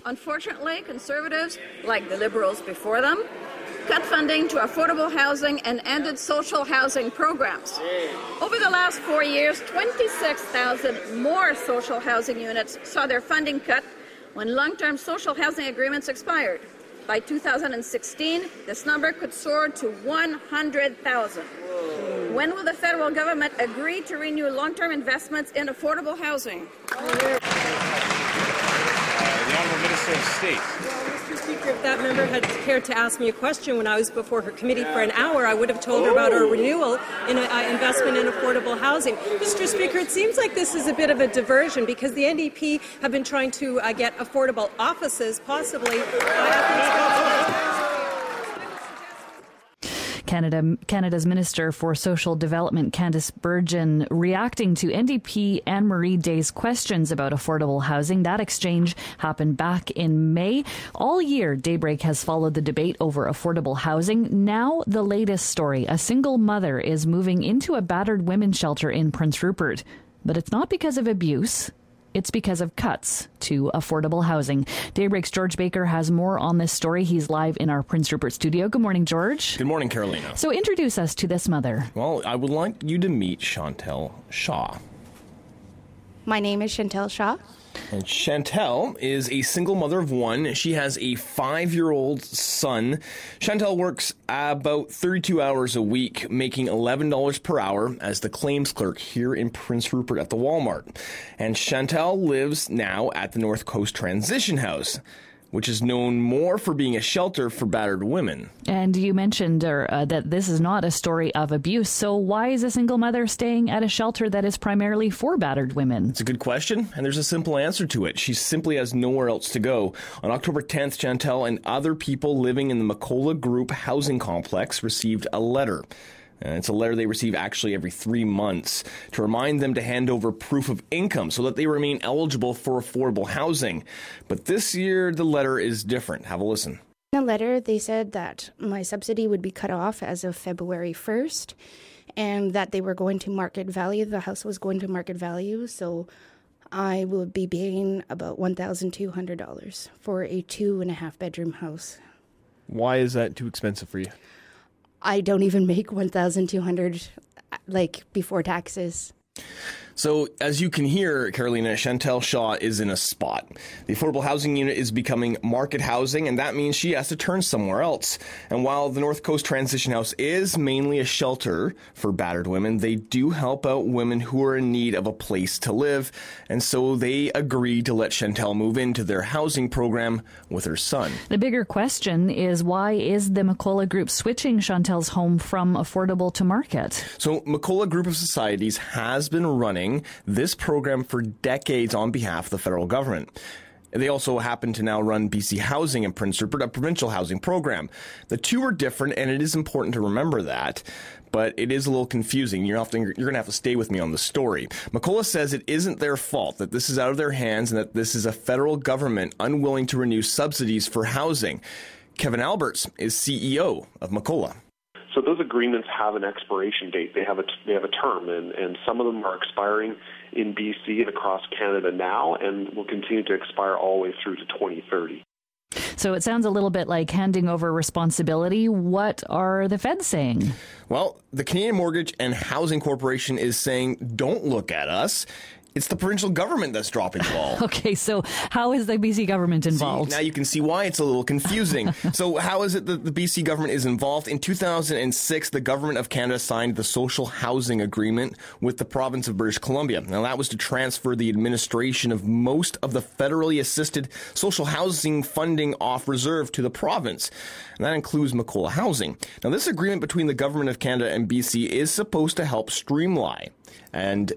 Unfortunately, Conservatives, like the Liberals before them, cut funding to affordable housing and ended social housing programs. Over the last 4 years, 26,000 more social housing units saw their funding cut when long-term social housing agreements expired. By 2016, this number could soar to 100,000. When will the federal government agree to renew long-term investments in affordable housing? The Honourable Minister of State. Mr. Speaker, if that member had cared to ask me a question when I was before her committee for an hour, I would have told her about our renewal in investment in affordable housing. Mr. Speaker, it seems like this is a bit of a diversion because the NDP have been trying to get affordable offices, possibly Canada's Minister for Social Development, Candice Bergen, reacting to NDP Anne-Marie Day's questions about affordable housing. That exchange happened back in May. All year, Daybreak has followed the debate over affordable housing. Now, the latest story. A single mother is moving into a battered women's shelter in Prince Rupert. But it's not because of abuse. It's because of cuts to affordable housing. Daybreak's George Baker has more on this story. He's live in our Prince Rupert studio. Good morning, George. Good morning, Carolina. So introduce us to this mother. Well, I would like you to meet Chantel Shaw. My name is Chantel Shaw. And Chantel is a single mother of one. She has a 5-year-old son. Chantel works about 32 hours a week, making $11 per hour as the claims clerk here in Prince Rupert at the Walmart. And Chantel lives now at the North Coast Transition House, which is known more for being a shelter for battered women. And you mentioned that this is not a story of abuse. So why is a single mother staying at a shelter that is primarily for battered women? It's a good question, and there's a simple answer to it. She simply has nowhere else to go. On October 10th, Chantel and other people living in the Macola Group housing complex received a letter. It's a letter they receive actually every 3 months to remind them to hand over proof of income so that they remain eligible for affordable housing. But this year, the letter is different. Have a listen. In the letter, they said that my subsidy would be cut off as of February 1st and that they were going to market value. The house was going to market value, so I would be paying about $1,200 for a 2.5-bedroom house. Why is that too expensive for you? I don't even make $1,200 before taxes. So, as you can hear, Carolina, Chantel Shaw is in a spot. The affordable housing unit is becoming market housing, and that means she has to turn somewhere else. And while the North Coast Transition House is mainly a shelter for battered women, they do help out women who are in need of a place to live. And so they agreed to let Chantel move into their housing program with her son. The bigger question is, why is the Macola Group switching Chantel's home from affordable to market? So Macola Group of Societies has been running this program for decades on behalf of the federal government. They also happen to now run BC Housing in Prince Rupert, a provincial housing program. The two are different, and it is important to remember that, but it is a little confusing. You're going to have to stay with me on the story. Macola says it isn't their fault, that this is out of their hands, and that this is a federal government unwilling to renew subsidies for housing. Kevin Alberts is CEO of Macola. So those agreements have an expiration date. They have a term, and some of them are expiring in BC and across Canada now, and will continue to expire all the way through to 2030. So it sounds a little bit like handing over responsibility. What are the feds saying? Well, the Canadian Mortgage and Housing Corporation is saying, don't look at us. It's the provincial government that's dropping the ball. Okay, so how is the BC government involved? See, now you can see why it's a little confusing. So how is it that the BC government is involved? In 2006, the government of Canada signed the Social Housing Agreement with the province of British Columbia. Now, that was to transfer the administration of most of the federally assisted social housing funding off reserve to the province. And that includes Macola Housing. Now, this agreement between the government of Canada and BC is supposed to help streamline, and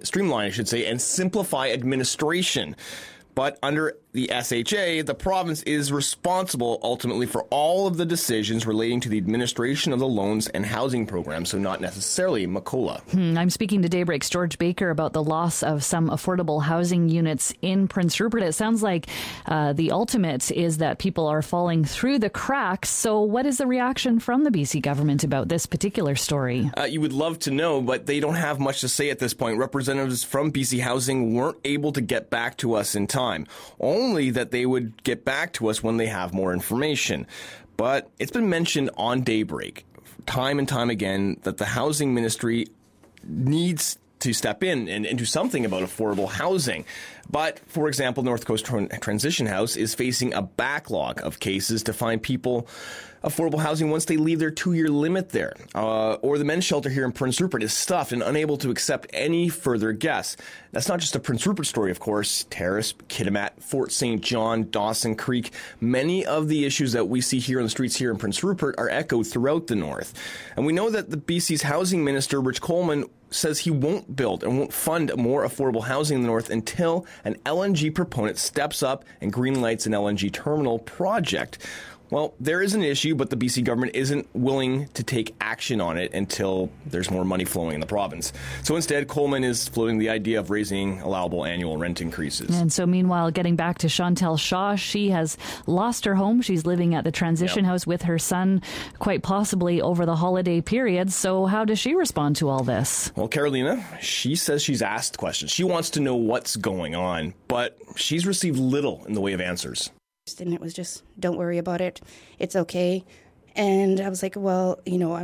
simplify administration. But under the SHA, the province is responsible ultimately for all of the decisions relating to the administration of the loans and housing programs, so not necessarily Macola. I'm speaking to Daybreak's George Baker about the loss of some affordable housing units in Prince Rupert. It sounds like the ultimate is that people are falling through the cracks. So what is the reaction from the BC government about this particular story? You would love to know, but they don't have much to say at this point. Representatives from BC Housing weren't able to get back to us in time. Only only that they would get back to us when they have more information. But it's been mentioned on Daybreak time and time again that the housing ministry needs to step in and do something about affordable housing. But, for example, North Coast Transition House is facing a backlog of cases to find people affordable housing once they leave their 2-year limit there. Or the men's shelter here in Prince Rupert is stuffed and unable to accept any further guests. That's not just a Prince Rupert story, of course. Terrace, Kitimat, Fort St. John, Dawson Creek. Many of the issues that we see here on the streets here in Prince Rupert are echoed throughout the north. And we know that the BC's housing minister, Rich Coleman, says he won't build and won't fund more affordable housing in the north until an LNG proponent steps up and greenlights an LNG terminal project. Well, there is an issue, but the BC government isn't willing to take action on it until there's more money flowing in the province. So instead, Coleman is floating the idea of raising allowable annual rent increases. And so meanwhile, getting back to Chantel Shaw, she has lost her home. She's living at the transition house with her son, quite possibly over the holiday period. So how does she respond to all this? Well, Carolina, she says she's asked questions. She wants to know what's going on, but she's received little in the way of answers. And it was just, don't worry about it. It's okay. And I was like, well,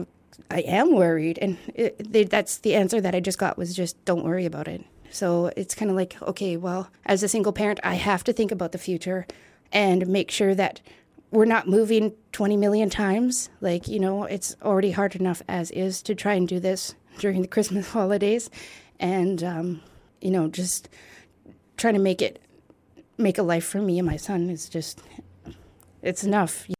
I am worried. And that's the answer that I just got, was just, don't worry about it. So it's kind of like, okay, well, as a single parent, I have to think about the future and make sure that we're not moving 20 million times. It's already hard enough as is to try and do this during the Christmas holidays. And, just trying to make a life for me and my son is just, it's enough.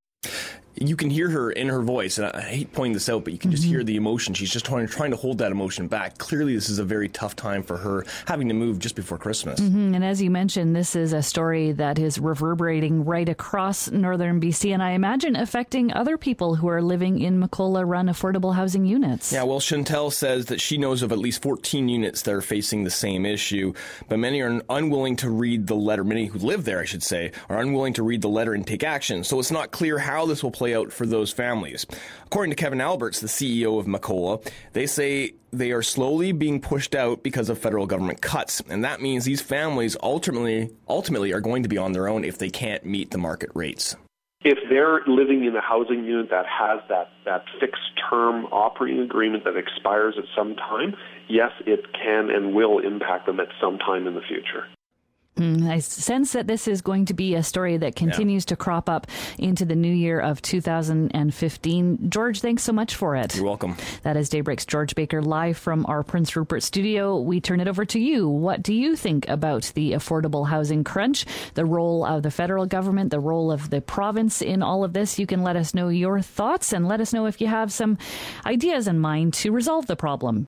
You can hear her in her voice, and I hate pointing this out, but you can just hear the emotion. She's just trying to hold that emotion back. Clearly, this is a very tough time for her, having to move just before Christmas. And as you mentioned, this is a story that is reverberating right across northern BC, and I imagine affecting other people who are living in Macola-run affordable housing units. Yeah, well, Chantel says that she knows of at least 14 units that are facing the same issue, but many are unwilling to read the letter. Many who live there, I should say, are unwilling to read the letter and take action. So it's not clear how this will play out for those families. According to Kevin Alberts, the CEO of Macola, they say they are slowly being pushed out because of federal government cuts. And that means these families ultimately are going to be on their own if they can't meet the market rates. If they're living in a housing unit that has that fixed term operating agreement that expires at some time, yes, it can and will impact them at some time in the future. I sense that this is going to be a story that continues to crop up into the new year of 2015. George, thanks so much for it. You're welcome. That is Daybreak's George Baker live from our Prince Rupert studio. We turn it over to you. What do you think about the affordable housing crunch, the role of the federal government, the role of the province in all of this? You can let us know your thoughts and let us know if you have some ideas in mind to resolve the problem.